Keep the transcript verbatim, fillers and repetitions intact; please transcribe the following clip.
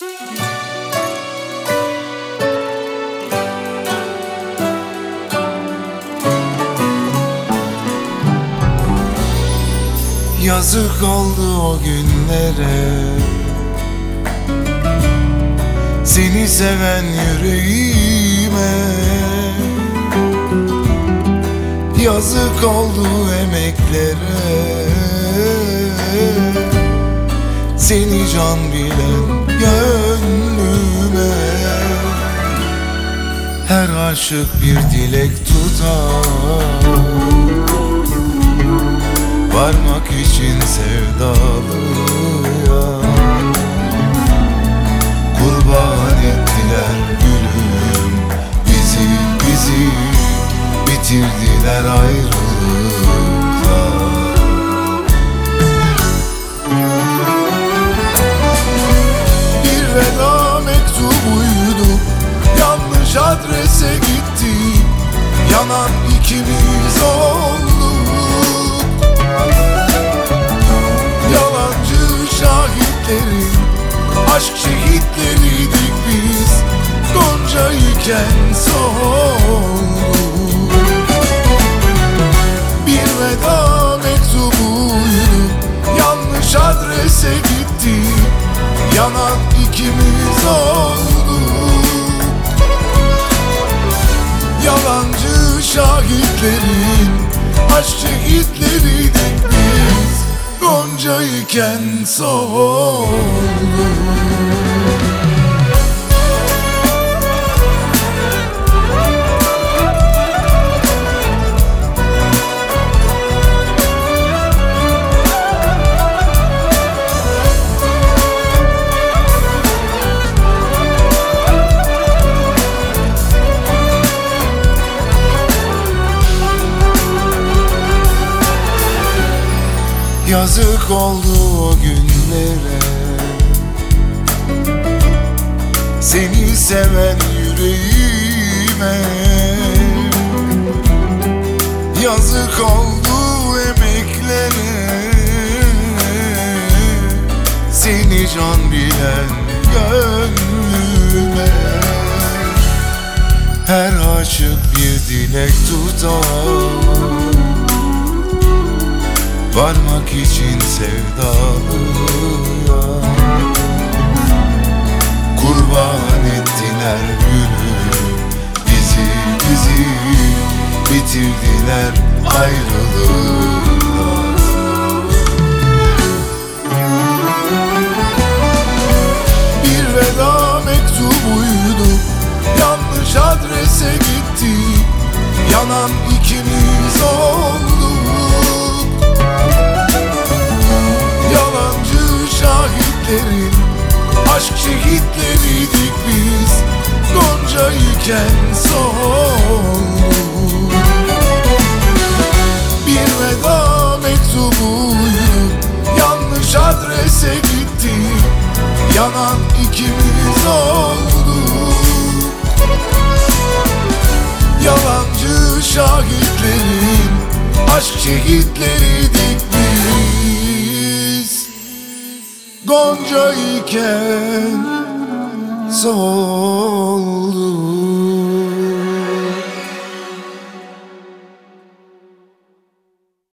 Yazık oldu o günlere, seni seven yüreğime. Yazık oldu emeklere, seni can bilen gönlüme. Her aşık bir dilek tutar, varmak için sevdalıya. Kurban ettiler gülüm bizi, bizi bitirdiler ayrılıkta. Bir veda mektubuydu, yanlış adrese gitti. Yanan ikimiz olduk, yalancı şahitlerin aşk şehitleriydik biz. Gonca iken solduk. Bir veda mektubuydu, yanlış adrese gitti. Yanan ikimiz olduk, yalancı şahitlerin aşk şehitleriydik biz. Gonca iken solduk. Yazık oldu o günlere, seni seven yüreğime. Yazık oldu emeklere, seni can bilen gönlüme. Her aşık bir dilek tutar, varmak için sevdalıya. Kurban ettiler gülüm bizi, bizi bitirdiler ayrılıkta. Bir veda mektubuydu, yanlış adrese gitti. Yanan ikimiz olduk, yalancı şahitlerin aşk şehitleriydik biz. Gonca iken solduk. Bir veda mektubuydu, yanlış adrese gitti. Yanan ikimiz olduk, yalancı şahitlerin aşk şehitleriydik biz. Gonca iken sol